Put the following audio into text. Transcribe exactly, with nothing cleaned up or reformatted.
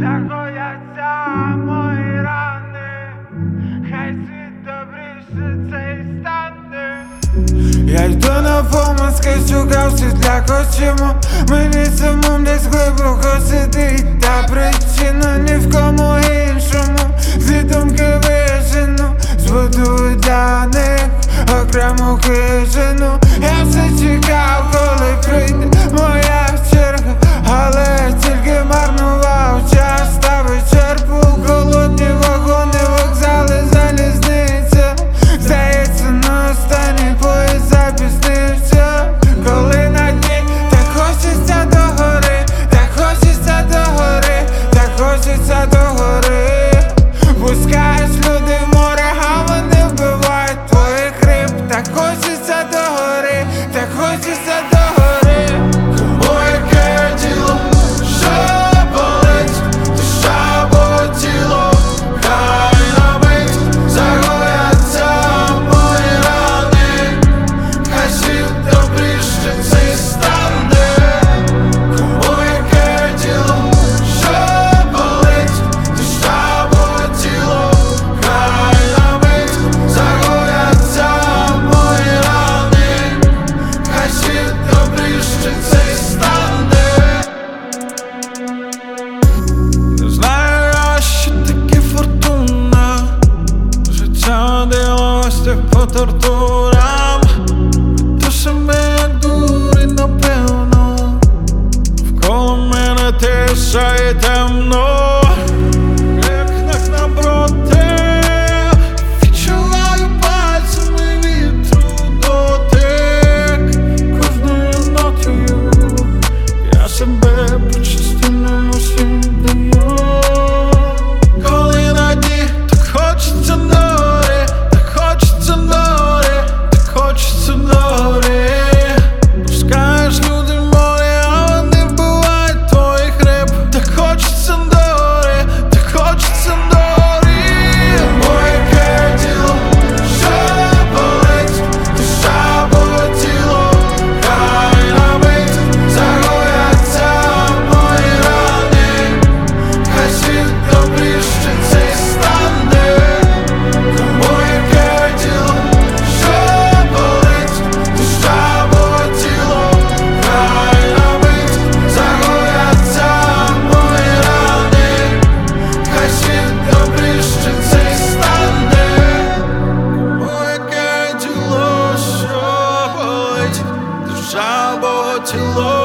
загояться мої рани, хай світ добріше цей стане. Я йду на помазки, шукав світла хочемо. Мені самому десь глибоко сидить та причина ні в кому іншому. Зі думки вижену, збудую для них окрему хижину. Я все чекав, коли прийде моя черга, але тільки марнував час та вичерпу. Голодні вагони, вокзали, залізниця. Здається, на останній поїзд запізнився. Коли на дні, так хочеться до гори, так хочеться до гори, так хочеться до гори. Пускаєш люди в море, а вони вбивають твоїх риб. Так хочеться до гори, так хочеться до гори. Кому яке діло, що болить, душа або тіло, хай на мить загояться мої рани, хай світ добріше цей стане. Кому яке діло, що болить, душа або тіло, хай на мить загояться мої рани, хай світ добріше цей стане. Не знаю, що таке фортуна, життя дивилося по тортурам. Душами як дурі, напевно, вколо мене тиша і темно. В вікнах напроти відчуваю пальцями вітру дотик. Кожною нотою я себе по частинам усім даю. Коли на дні, так хочеться нори, так хочеться нори, так хочеться нори. Пускаєш люди в море, а вони вбивають твоїх риб. Так хочеться нори, так хочеться нори. Моє яке діло, що болить, душа або тіло, хай на мить загояться мої рани, хай світ добріше цей стане. Кому яке діло, що болить, душа або тіло, хай на мить загояться мої рани, хай світ добріше цей стане. Кому яке діло, що болить, душа або тіло.